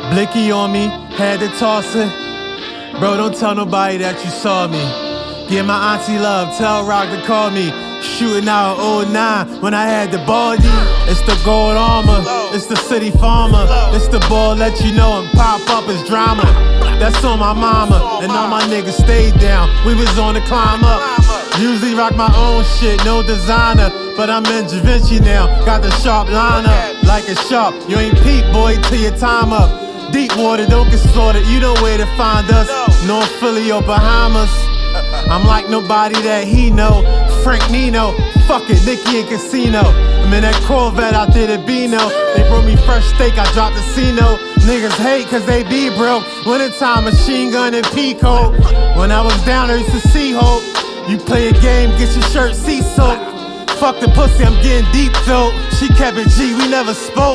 Blicky on me, had to toss it. Bro, don't tell nobody that you saw me. Give my auntie love, tell Rock to call me. Shooting out 09 when I had the ball D. It's the gold armor, it's the city farmer. It's the ball let you know and pop up as drama. That's on my mama, and all my niggas stayed down. We was on the climb up. Usually rock my own shit, no designer. But I'm in Da Vinci now, got the sharp liner. Like a sharp, you ain't peep boy till your time up. Deep water, don't get slaughtered, you know where to find us. North Philly or Bahamas. I'm like nobody that he know. Frank Nino, fuck it, Nicky and Casino. I'm in that Corvette out there at Beano. They brought me fresh steak, I dropped the Cino. Niggas hate cause they be broke. Wintertime, machine gun and peacoat. When I was down there, used to see hope. You play a game, get your shirt sea soaked. Fuck the pussy, I'm getting deep throat. She kept it G, we never spoke.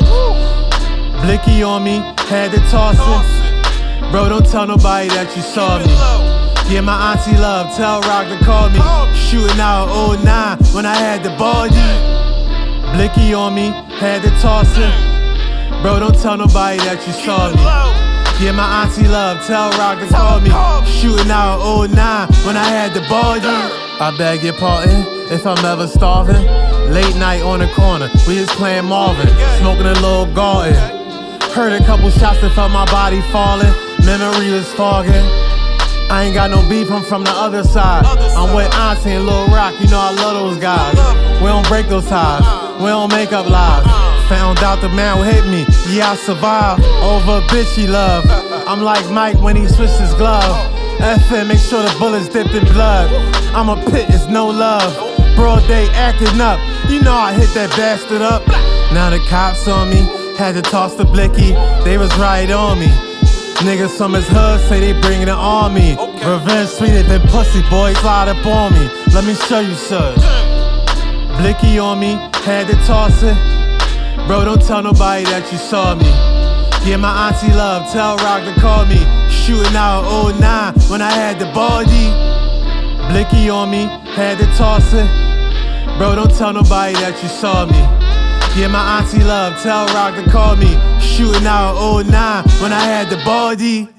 Blicky on me, had to toss it. Bro, don't tell nobody that you saw me. Give my auntie love, tell Rock to call me. Shooting out 09 when I had the ball D. Blicky on me, had to toss it. Bro, don't tell nobody that you saw me. Give my auntie love, tell Rock to call me. Shooting out 09 when I had the ball D. I beg your pardon if I'm ever starving. Late night on the corner, we just playing Marvin, smoking a little garden. Heard a couple shots and felt my body falling. Memory was fogging. I ain't got no beef, I'm from the other side. I'm with Auntie and Lil Rock, you know I love those guys. We don't break those ties, we don't make up lies. Found out the man who hit me, yeah I survived. Over a bitch he love. I'm like Mike when he switched his glove. FN, make sure the bullets dipped in blood. I'm a pit, it's no love. Broad day acting up, you know I hit that bastard up. Now the cops on me, had to toss the blicky, they was right on me. Niggas from his hood say they bringin' the army. Revenge sweeter than pussy, boy, slide up on me. Let me show you, sir. Blicky on me, had to toss it. Bro, don't tell nobody that you saw me. Give my auntie love, tell Rock to call me. Shooting out 09 when I had the ball D. Blicky on me, had to toss it. Bro, don't tell nobody that you saw me. Give my auntie love, tell Rock to call me. Shooting out 09 when I had the ball D.